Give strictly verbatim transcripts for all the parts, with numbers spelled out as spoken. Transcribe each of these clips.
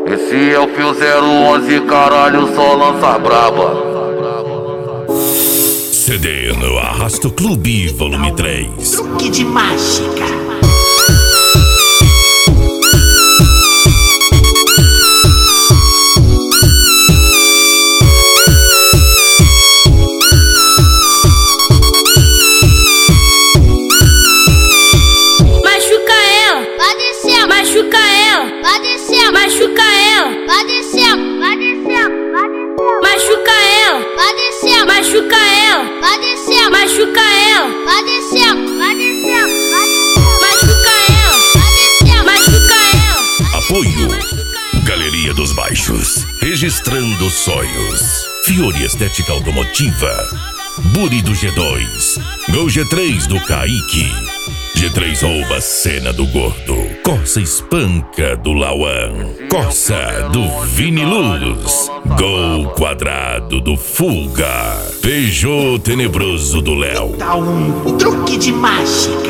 Esse é o Fio zero onze, caralho, só lança braba. C D no Arrasto Clube, volume três. Truque de mágica. Machuca ela, vai descer, machuca ela, vai descer, vai descer, vai descer. Machuca ela, vai descer, machuca ela, vai descer, machuca ela, vai descer, vai descer, vai descer. Machuca ela, vai descer, machuca ela. Apoio Galeria dos Baixos, registrando sonhos. Fiore Estética Automotiva, Buri do G dois, Gol G três do Kaique, G três rouba a cena do Gordo, Corsa espanca do Lauan, Corsa do Vini Luz, Gol quadrado do Fuga, Peugeot tenebroso do Léo. Dá um truque de mágica.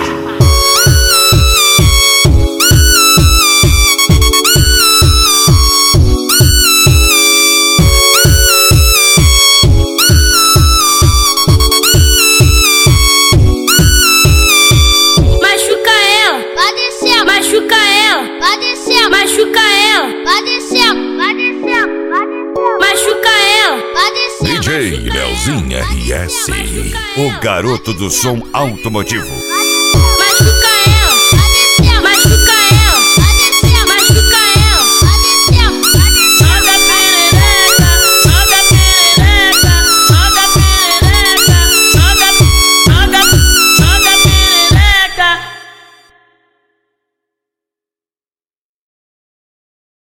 Machuca ela, vai descer, machuca ela, vai descer, vai descer, vai descer. Machuca ela, vai descer. D J Leozinho R S, machuca o garoto do som automotivo.